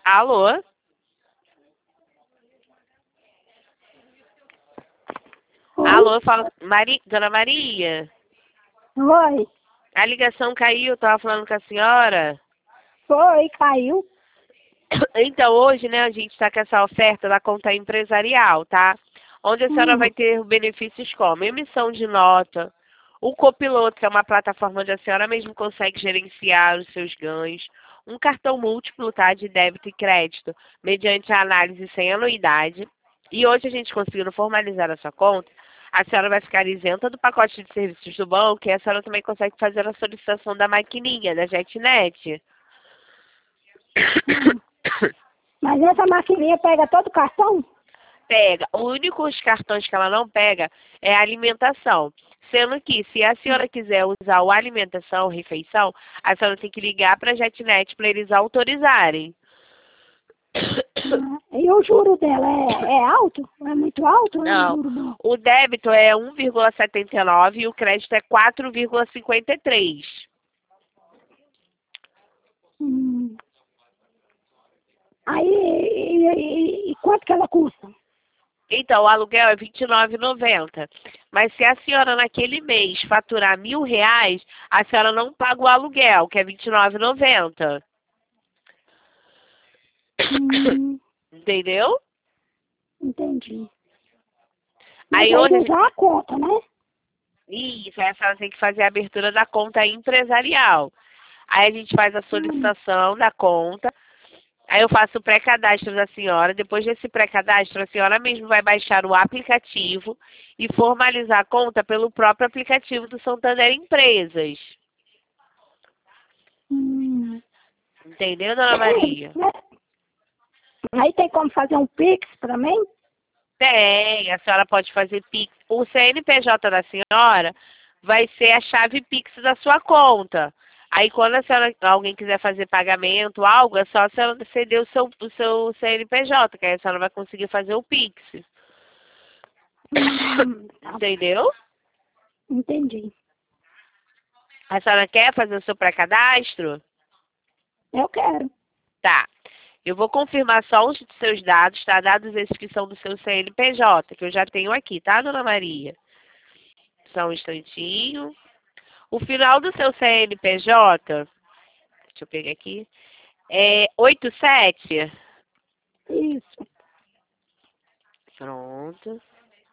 Alô? Oi? Alô, fala, Dona Maria? Oi. A ligação caiu, tava falando com a senhora. Foi, caiu. Então, hoje, né, a gente está com essa oferta da conta empresarial, tá? Onde a senhora vai ter benefícios como emissão de nota, o copiloto, que é uma plataforma onde a senhora mesmo consegue gerenciar os seus ganhos, um cartão múltiplo, tá, de débito e crédito, mediante a análise sem anuidade. E hoje a gente conseguindo formalizar a sua conta, a senhora vai ficar isenta do pacote de serviços do banco e a senhora também consegue fazer a solicitação da maquininha, da JetNet. Mas essa maquininha pega todo o cartão? Pega. O único os cartões que ela não pega é a alimentação. Sendo que, se a senhora quiser usar o alimentação, refeição, a senhora tem que ligar para a JetNet para eles autorizarem. E o juro dela é alto? É muito alto ou é um Não. juro bom? O débito é 1,79 e o crédito é 4,53. Hum. Aí, e quanto que ela custa? Então, o aluguel é R$ 29,90. Mas se a senhora naquele mês faturar R$ 1.000, a senhora não paga o aluguel, que é R$ 29,90. Entendeu? Entendi. Mas Aí aí hoje usar a conta, né? Isso, aí a senhora tem que fazer a abertura da conta empresarial. Aí a gente faz a solicitação da conta. Aí eu faço o pré-cadastro da senhora. Depois desse pré-cadastro, a senhora mesmo vai baixar o aplicativo e formalizar a conta pelo próprio aplicativo do Santander Empresas. Entendeu, dona Maria? Aí tem como fazer um Pix pra mim? Tem, a senhora pode fazer Pix. O CNPJ da senhora vai ser a chave Pix da sua conta. Aí quando a senhora, alguém quiser fazer pagamento, algo, é só a senhora ceder o seu CNPJ, que aí a senhora vai conseguir fazer o Pix. Tá. Entendeu? Entendi. A senhora quer fazer o seu pré-cadastro? Eu quero. Tá. Eu vou confirmar só os seus dados, tá? Dados esses que são do seu CNPJ, que eu já tenho aqui, tá, dona Maria? Só um instantinho. O final do seu CNPJ, deixa eu pegar aqui, é 87? Isso. Pronto.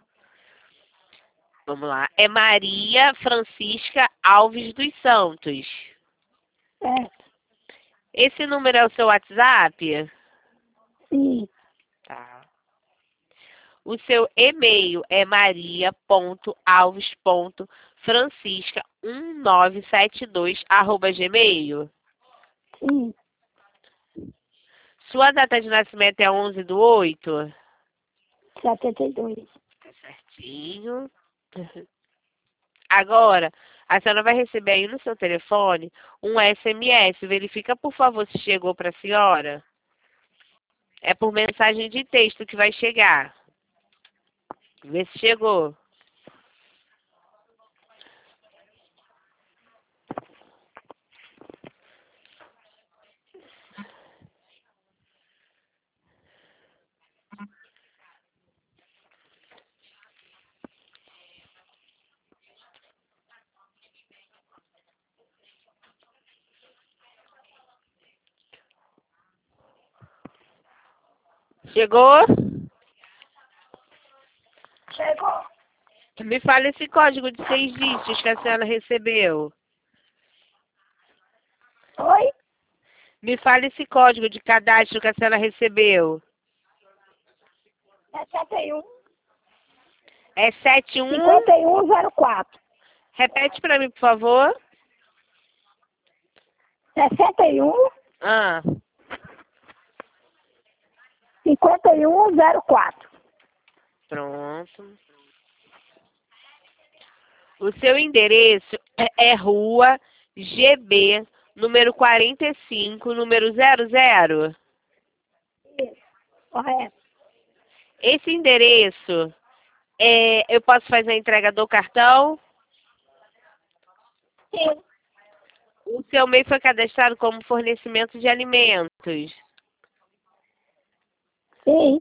Vamos lá. É Maria Francisca Alves dos Santos. Certo. Esse número é o seu WhatsApp? Sim. Tá. O seu e-mail é maria.alves.francisca1972 @gmail. Sim. Sua data de nascimento é 11/8? 72. Tá certinho. Agora, a senhora vai receber aí no seu telefone um SMS. Verifica, por favor, se chegou para a senhora. É por mensagem de texto que vai chegar. Vê se chegou. Chegou? Chegou. Me fala esse código de 6 dígitos que a senhora recebeu. Oi? Me fala esse código de cadastro que a senhora recebeu. É 71. É 71. 5104. Repete para mim, por favor. 61. Ah, 5104. pronto. O seu endereço é Rua GB, número 45, número 00. Isso. Correto. Esse endereço, eu posso fazer a entrega do cartão? Sim. O seu MEI foi cadastrado como fornecimento de alimentos. Sim.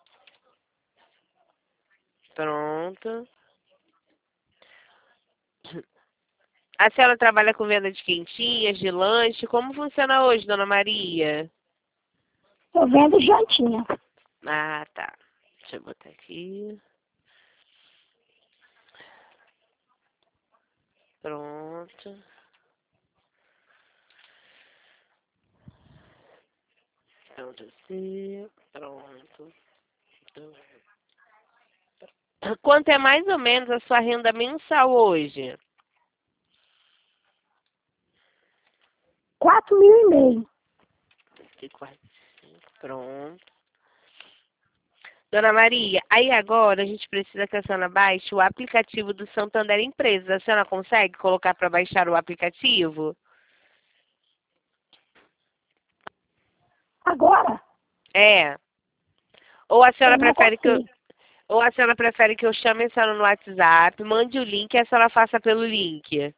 Pronto. A senhora trabalha com venda de quentinhas, de lanche. Como funciona hoje, dona Maria? Eu vendo jantinha. Ah, tá. Deixa eu botar aqui. Pronto. Pronto, assim. Pronto. Quanto é mais ou menos a sua renda mensal hoje? 4.500. Aqui, 45. Pronto. Dona Maria, aí agora a gente precisa que a senhora baixe o aplicativo do Santander Empresas. A senhora consegue colocar para baixar o aplicativo? Agora? É. Ou a senhora Eu não prefere que eu, consigo. ou a senhora prefere que eu chame a senhora no WhatsApp, mande o link e a senhora faça pelo link?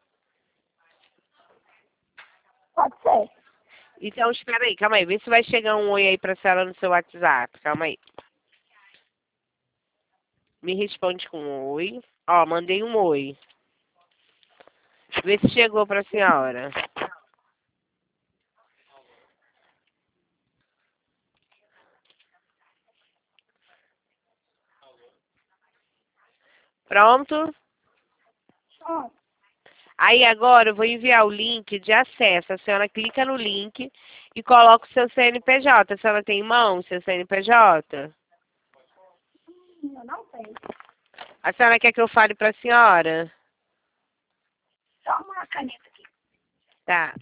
Pode ser. Então, espera aí, calma aí. Vê se vai chegar um oi aí pra senhora no seu WhatsApp. Calma aí. Me responde com um oi. Ó, mandei um oi. Vê se chegou pra senhora. Pronto? Ó, Aí agora eu vou enviar o link de acesso. A senhora clica no link e coloca o seu CNPJ. A senhora tem em mão o seu CNPJ? eu não sei. A senhora quer que eu fale pra senhora? Só uma caneta aqui. Tá.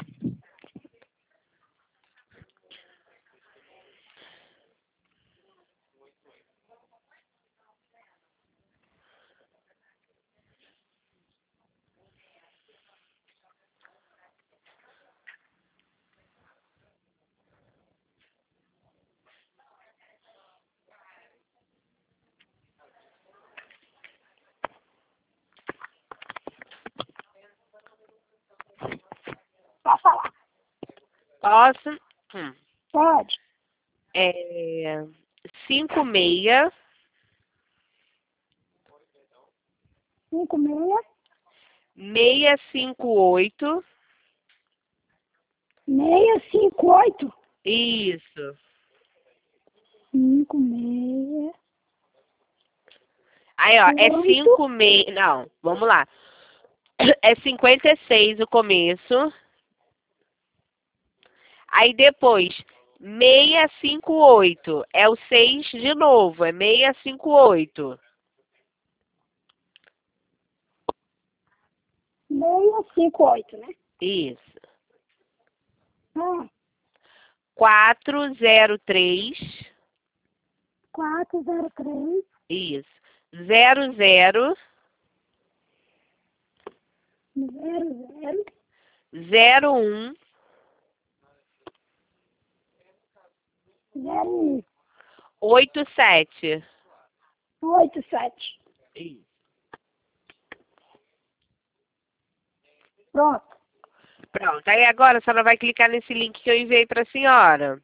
Pode falar. Posso? Pode. É 56 56, 658. 658. Isso. 56. Aí, ó, é 8. 56. Não, vamos lá. É 56 o começo. Aí depois, 658. É o 6 de novo. É 658. 658, né? Isso. Ah, 403. 403. Isso. 00 00. 01 01. 87. 87. Isso. Pronto. Pronto. Aí agora a senhora vai clicar nesse link que eu enviei para a senhora.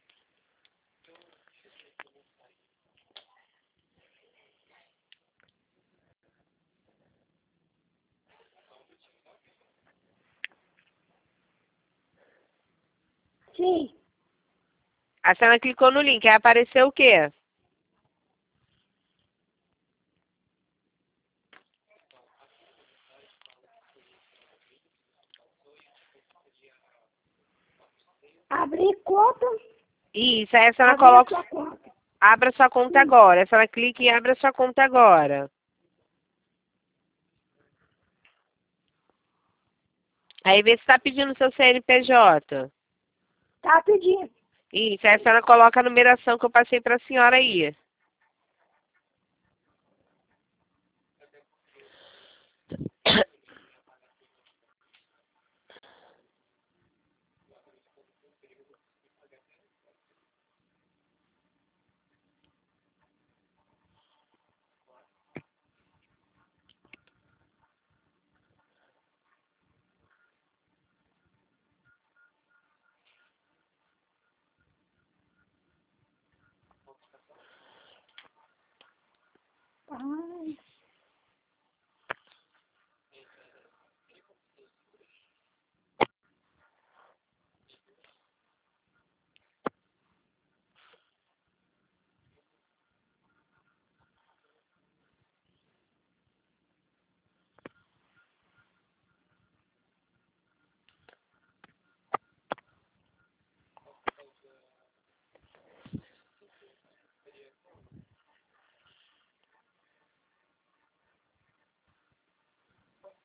Sim. A senhora clicou no link. Aí apareceu o quê? Abrir conta. Isso. Aí a senhora Abrir a coloca. sua conta. Abra sua conta agora. A senhora clica e abre a sua conta agora. Aí vê se está pedindo o seu CNPJ. Tá pedindo. Isso. Aí a senhora coloca a numeração que eu passei para a senhora aí.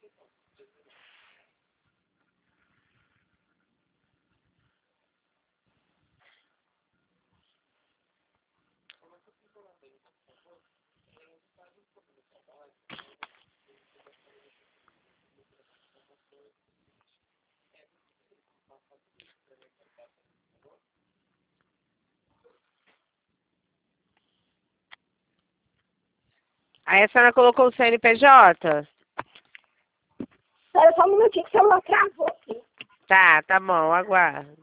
Aí a senhora colocou o CNPJ? Espera só um minutinho que o celular travou aqui. Tá bom, aguardo.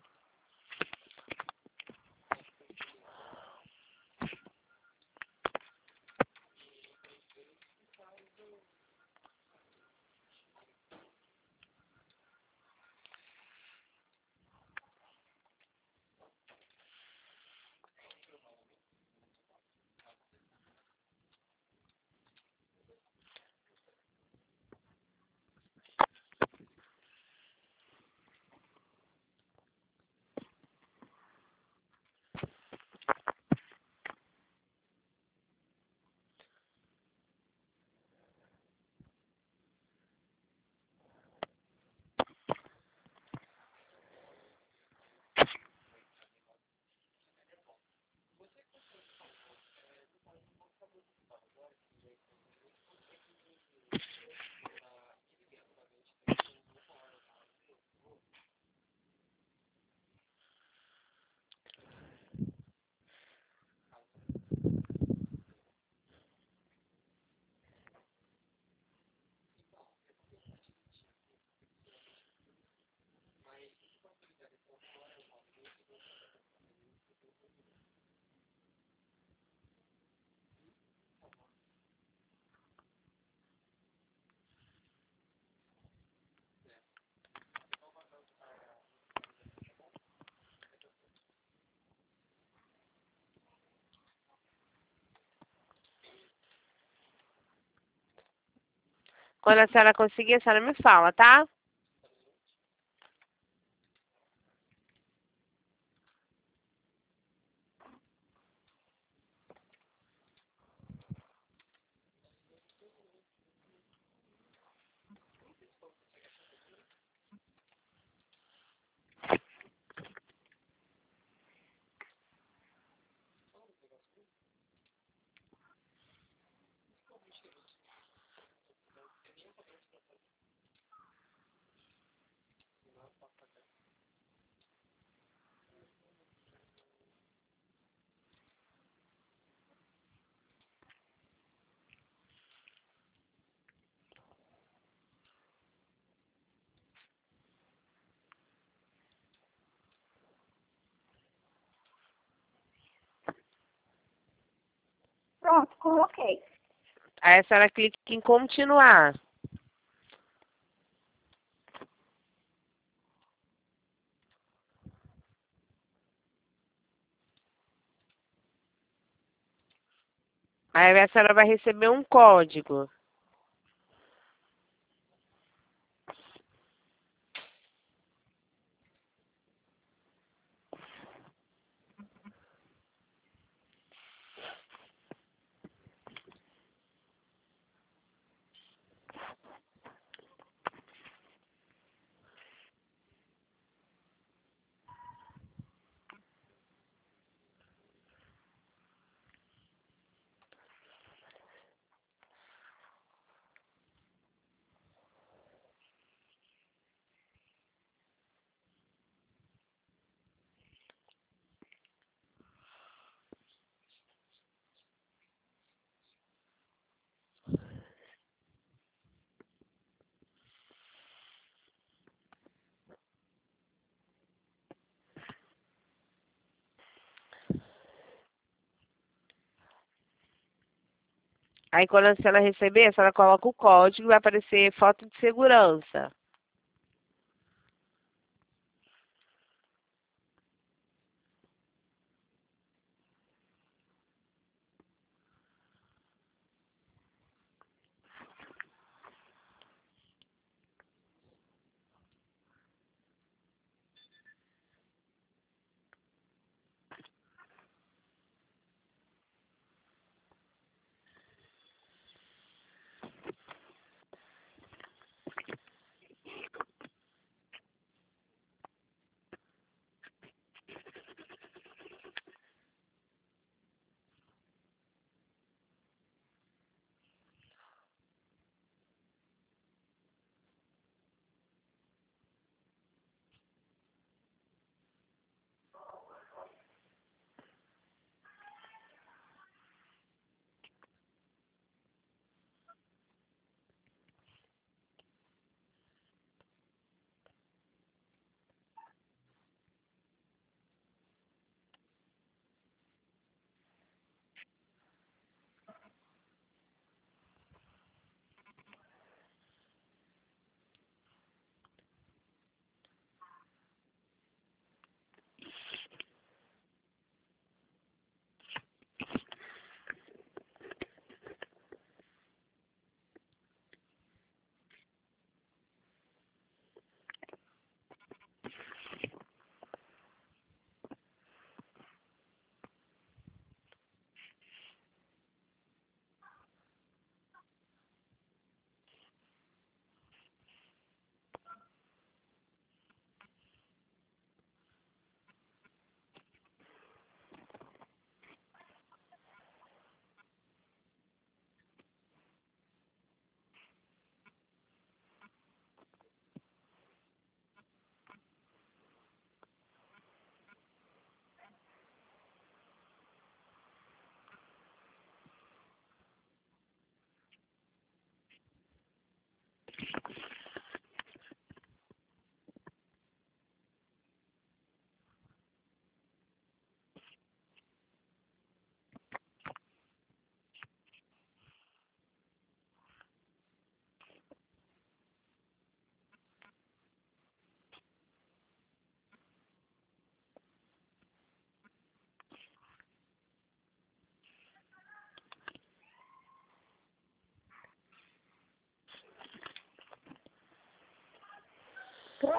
Quando a senhora conseguir, a senhora me fala, tá? Pronto, coloquei. Aí a senhora clica em continuar. Aí a senhora vai receber um código. Aí quando a senhora receber, a senhora coloca o código e vai aparecer foto de segurança.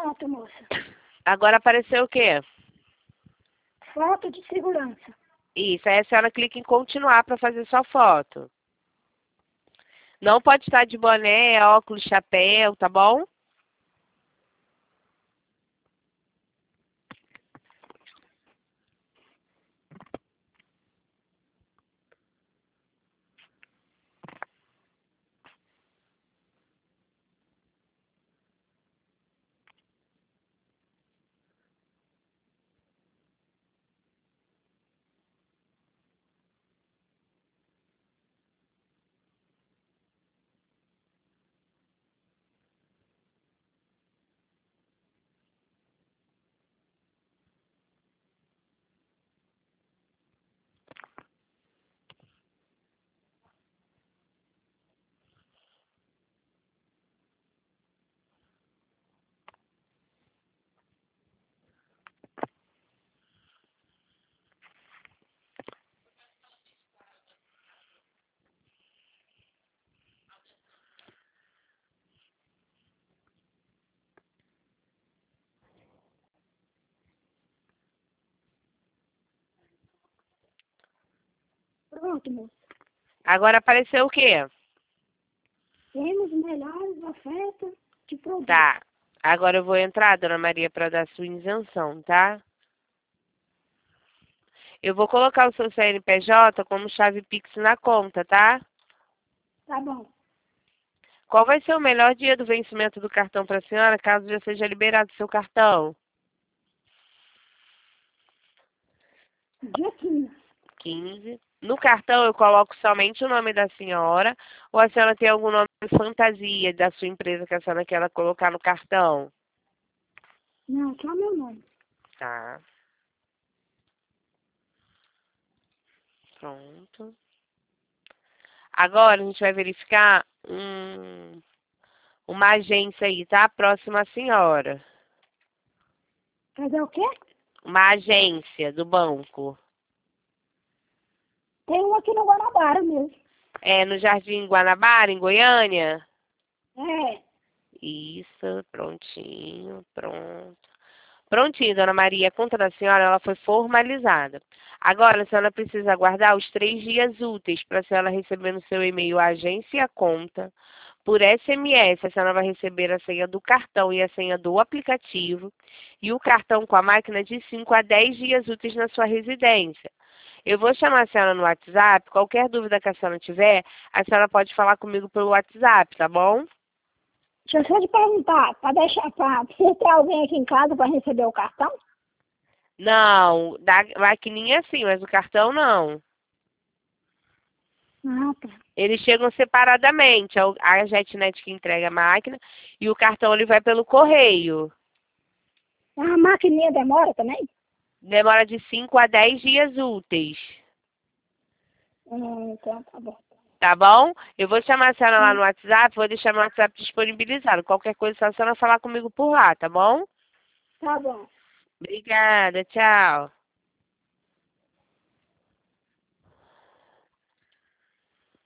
Pronto, moça. Agora apareceu o quê? Foto de segurança. Isso, aí a senhora clica em continuar para fazer sua foto. Não pode estar de boné, óculos, chapéu, tá bom? Pronto, moça. Agora apareceu o quê? Temos melhores ofertas de produto. Tá. Agora eu vou entrar, dona Maria, para dar sua isenção, tá? Eu vou colocar o seu CNPJ como chave Pix na conta, tá? Tá bom. Qual vai ser o melhor dia do vencimento do cartão para a senhora, caso já seja liberado o seu cartão? Dia 15. 15. No cartão eu coloco somente o nome da senhora, ou a senhora tem algum nome de fantasia da sua empresa que a senhora quer colocar no cartão? Não, só meu nome. Tá. Pronto. Agora a gente vai verificar uma agência aí, tá? Próxima à senhora. Fazer o quê? Uma agência do banco. Tem um aqui no Guanabara mesmo. É no Jardim Guanabara, em Goiânia? É. Isso, prontinho, pronto. Prontinho, dona Maria, a conta da senhora ela foi formalizada. Agora, a senhora precisa aguardar os 3 dias úteis para a senhora receber no seu e-mail a agência e a conta. Por SMS, a senhora vai receber a senha do cartão e a senha do aplicativo. E o cartão com a máquina de 5 a 10 dias úteis na sua residência. Eu vou chamar a senhora no WhatsApp. Qualquer dúvida que a senhora tiver, a senhora pode falar comigo pelo WhatsApp, tá bom? Deixa eu só te perguntar, precisa ter alguém aqui em casa para receber o cartão? Não, da maquininha sim, mas o cartão não. Ah, tá. Eles chegam separadamente. A JetNet que entrega a máquina e o cartão ele vai pelo correio. A maquininha demora também? Demora de 5 a 10 dias úteis. Então tá bom. Tá bom? Eu vou chamar a senhora lá no WhatsApp, vou deixar meu WhatsApp disponibilizado. Qualquer coisa, só a senhora falar comigo por lá, tá bom? Tá bom. Obrigada, tchau.